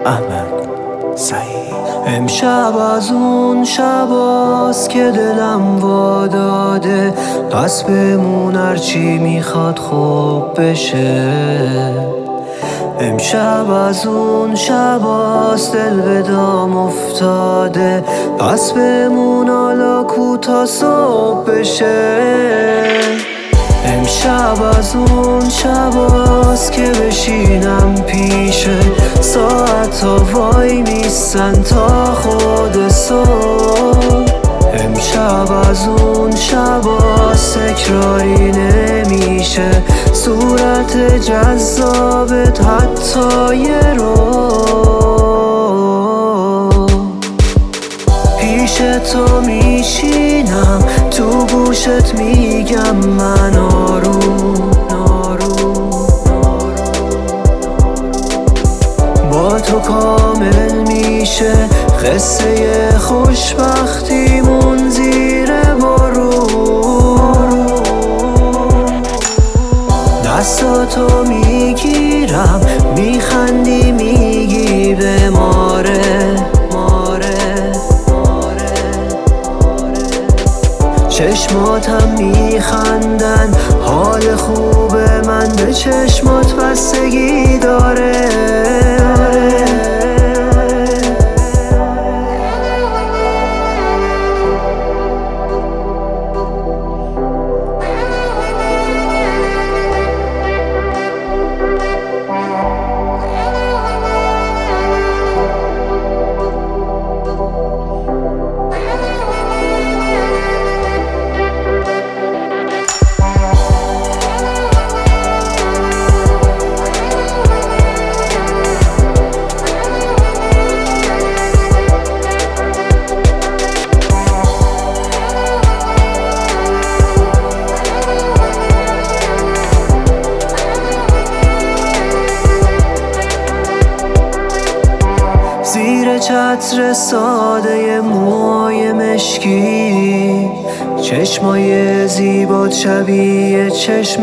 احمد سعید. امشب از اون شباست که دلم واداده، پس بمون هرچی میخواد خوب بشه. امشب از اون شباست دل به دام افتاده، پس بمون حالا کوتا صبح بشه. امشب از اون شباست که بشینم پیشه، ساعت ها وای میستن تا خود صبح. امشب از اون شباست تکراری نمیشه، صورت جذابت حتی یه رو. پیش تو میشینم، تو گوشت میگم من آروم. با تو کامل میشه قصه خوشبختیمون زیر بارون. دستاتو میگیرم، میخندی میگی بماره. چشماتم میخندن، حال خوب من به چشمات بستگی داره. زیر چتر ساده موهای مشکی، چشمای زیبات شبیه چشم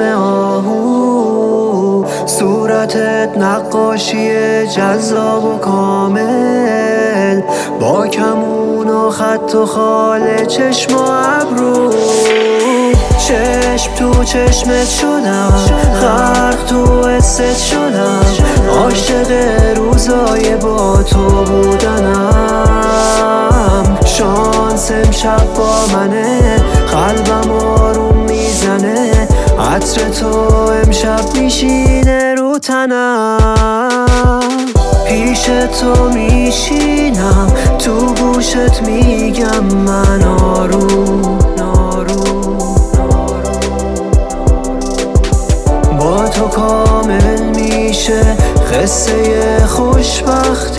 آهو، صورتت نقاشی جذاب و کامل، با کمون و خط و خال چشم و ابرو. چشم تو چشمت شدم، غرق تو حست شدم، عاشق روزای با تو بودنم. شانس امشب با منه، قلبم آروم میزنه، عطر تو امشب میشینه رو تنم. پیش تو میشینم، تو گوشت میگم من آروم. با تو کامل میشه قصه خوشبخت